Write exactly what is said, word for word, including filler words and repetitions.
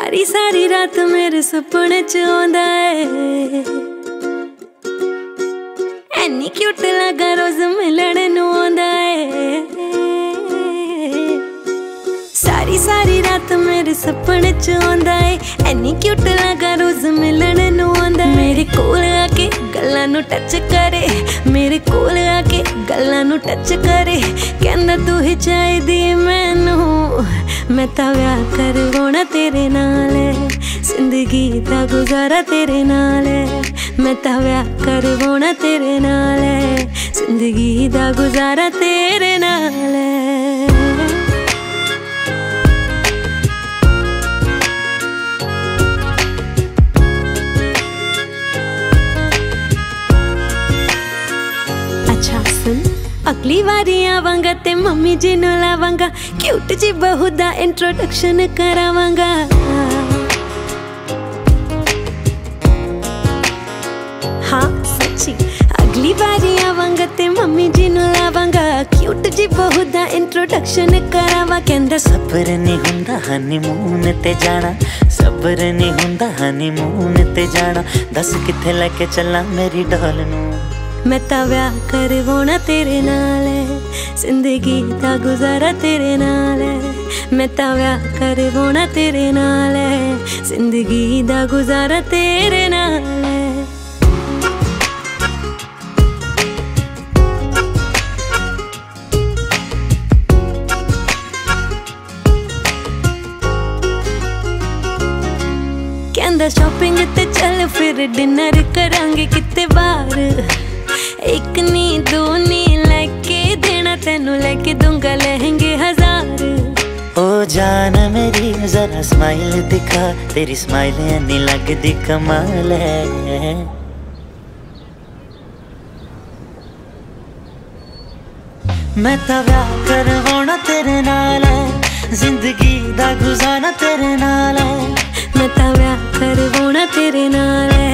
सारी सारी रात मेरे सुपने च आंदा है, एनी क्यूट लगा रोज मिलण नू आंदा है। सारी सारी रात मेरे सपने च आंदा है, एनी क्यूट लगा रोज मिलण नू आंदा है। मेरे कोल आके गल्लां नू टच करे, मेरे कोल आके गल्लां नू टच करे, कहंदा तू ही चाहिदी मैनू, मैं तां व्याह करवाउणा तेरे नाल, जिंदगी दा गुजारा तेरे नाल, मैं तां व्याह करवाउणा तेरे नाल, जिंदगी दा गुजारा तेरे नाल। अच्छा सुन, अगली वारी आवांगा ते मम्मी जी नू लावांगा, क्यूट जी बहू दा इंट्रोडक्शन करावांगा। हाँ सच्ची, अगली बारी आवांगा ते मम्मी जी नू लावांगा, क्यूट जी बहू दा इंट्रोडक्शन करावा। कहंदा सबर नहीं हुंदा हनीमून ते जाना, सबर नहीं हुंदा हनीमून ते जाना, दस किथे लेके चला मेरी डॉल नू, मैं तां व्याह करवाउणा तेरे नाल, जिंदगी दा गुजारा तेरे नाल, मैं तां व्याह करवाउणा तेरे नाल, जिंदगी दा गुजारा तेरे नाल। कहंदा शॉपिंग ते चल फिर डिनर करांगे किते बाहर, एक नी दो नी लेके देना तेनू, लेके दूंगा लहंगे हजार। ओ जान मेरी जरा स्माइल दिखा, तेरी स्माइल नहीं लगदी कमाल है। मैं तां व्याह करवाउणा तेरे नाल, जिंदगी दा गुजारा तेरे नाल, मैं तां व्याह करवाउणा तेरे नाल।